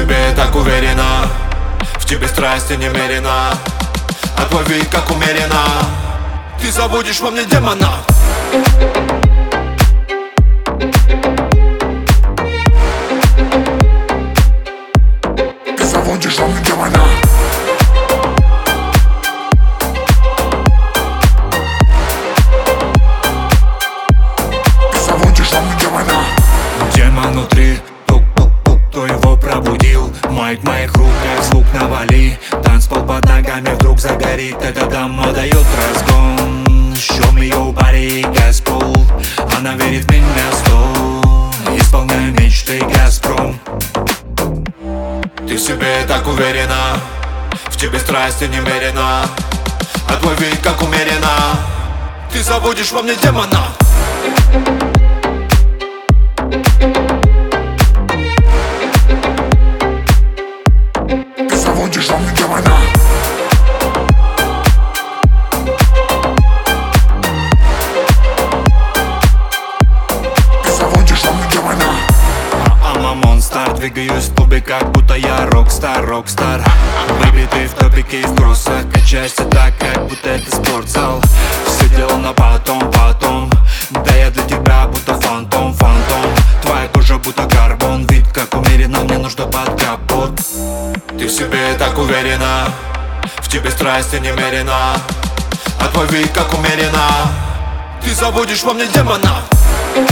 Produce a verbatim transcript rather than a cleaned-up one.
себе так уверена, в тебе страсти немерено, а твой вид как умеренно. Ты забудешь во мне демона. Ты забудешь во мне демона. Ты забудешь во мне демона. Демон внутри, тук-тук-тук, кто его пробудил? Майк моих рук, как звук навали. Танцпол под ногами вдруг загорит. Эта дама дает разгон. Show me your body, Газпол. Она верит в меня сто. Исполняю мечты, Газпром. Ты в себе так уверена, в тебе страсти немерено, а твой вид как умеренно. Ты забудешь во мне демона. Ты забудешь во мне демона. Ты забудешь во мне демона. I'm a monster, двигаюсь в клубе, как будто я рокстар, рокстар. Бэйби, ты в топике из кросса, качаешься так, как будто это спортзал. Все дело на потом, потом. Да я для тебя будто фантом, фантом. Твоя кожа будто карбон, вид как умеренно, мне нужно под капот. Ты в себе так уверена, в тебе страсти немерено, а твой вид как умеренно. Ты забудешь во мне демона.